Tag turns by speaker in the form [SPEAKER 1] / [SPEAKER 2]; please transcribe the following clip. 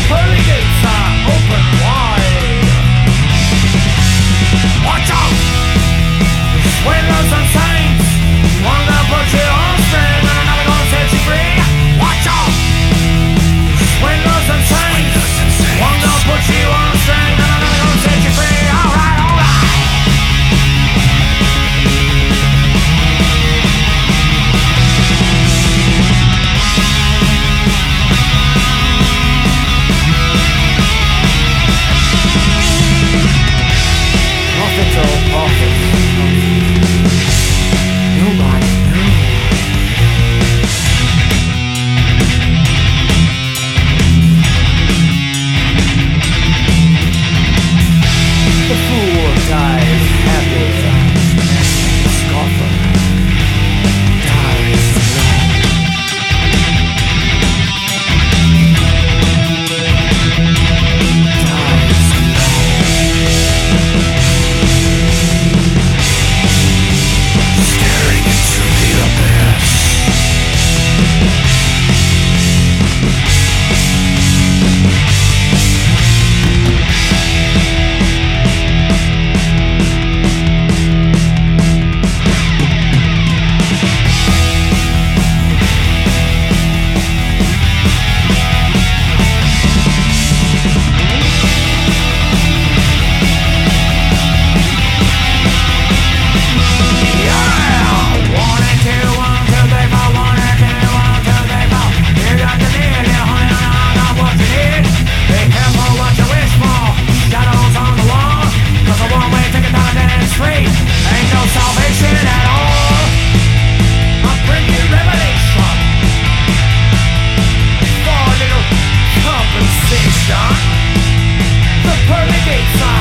[SPEAKER 1] pearly gates are open wide. Watch out! Swindlers and saints, one gonna put you on string and another gonna set you free. Watch out! Swindlers and saints, one gonna put you on string and another gonna set you free. Alright, alright. Prophets or prophets? Nobody knows. The fool dies happy, the scoffer dies slow. Dies staring into the abyss. The pearly gates